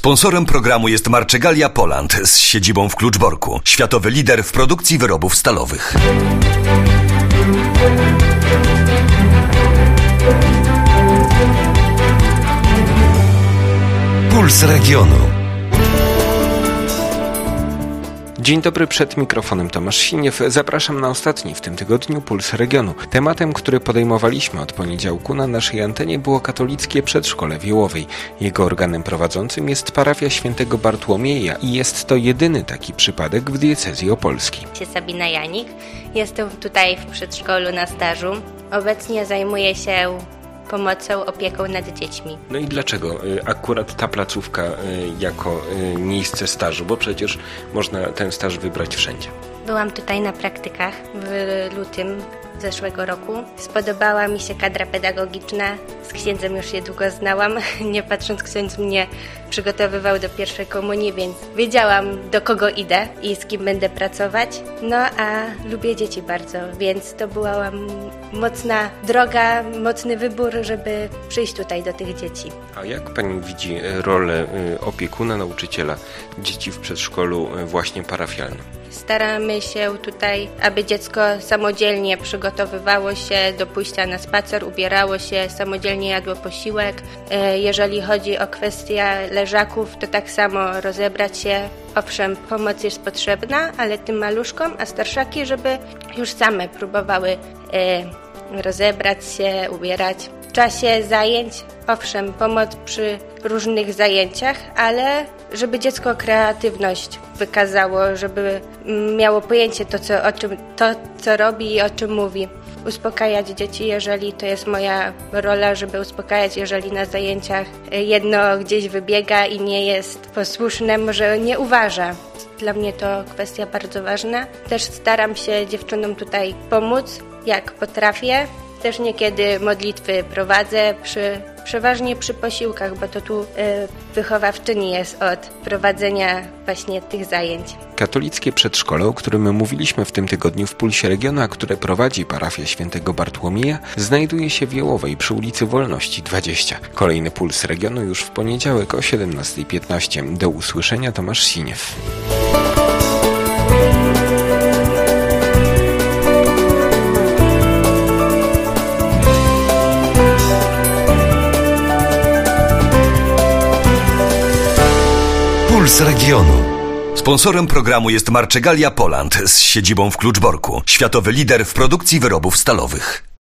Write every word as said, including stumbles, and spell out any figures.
Sponsorem programu jest Marczegalia Poland z siedzibą w Kluczborku. Światowy lider w produkcji wyrobów stalowych. Puls Regionu. Dzień dobry, przed mikrofonem Tomasz Siniew. Zapraszam na ostatni w tym tygodniu Puls Regionu. Tematem, który podejmowaliśmy od poniedziałku na naszej antenie, było katolickie przedszkole w Jełowej. Jego organem prowadzącym jest parafia świętego Bartłomieja i jest to jedyny taki przypadek w diecezji opolskiej. Sabina Janik. Jestem tutaj w przedszkolu na stażu. Obecnie zajmuję się pomocą, opieką nad dziećmi. No i dlaczego akurat ta placówka jako miejsce stażu? Bo przecież można ten staż wybrać wszędzie. Byłam tutaj na praktykach w lutym zeszłego roku. Spodobała mi się kadra pedagogiczna. Z księdzem już się długo znałam. Nie patrząc, ksiądz mnie przygotowywał do pierwszej komunii, więc wiedziałam, do kogo idę i z kim będę pracować. No a lubię dzieci bardzo, więc to była mocna droga, mocny wybór, żeby przyjść tutaj do tych dzieci. A jak pani widzi rolę opiekuna, nauczyciela dzieci w przedszkolu właśnie parafialnym? Staramy się tutaj, aby dziecko samodzielnie przygotowywało się do pójścia na spacer, ubierało się, samodzielnie jadło posiłek. Jeżeli chodzi o kwestię leżaków, to tak samo rozebrać się. Owszem, pomoc jest potrzebna, ale tym maluszkom, a starszaki, żeby już same próbowały rozebrać się, ubierać. W czasie zajęć, owszem, pomoc przy różnych zajęciach, ale żeby dziecko kreatywność wykazało, żeby miało pojęcie to, co, o czym, to, co robi i o czym mówi. Uspokajać dzieci, jeżeli to jest moja rola, żeby uspokajać, jeżeli na zajęciach jedno gdzieś wybiega i nie jest posłuszne, może nie uważa. Dla mnie to kwestia bardzo ważna. Też staram się dziewczynom tutaj pomóc, jak potrafię. Też niekiedy modlitwy prowadzę, przy, przeważnie przy posiłkach, bo to tu y, wychowawczyni jest od prowadzenia właśnie tych zajęć. Katolickie przedszkole, o którym mówiliśmy w tym tygodniu w Pulsie Regionu, a które prowadzi parafia świętego Bartłomieja, znajduje się w Jełowej przy ulicy Wolności dwadzieścia. Kolejny Puls Regionu już w poniedziałek o siedemnasta piętnaście. Do usłyszenia, Tomasz Siniew. Puls Regionu. Sponsorem programu jest Marczegalia Poland z siedzibą w Kluczborku. Światowy lider w produkcji wyrobów stalowych.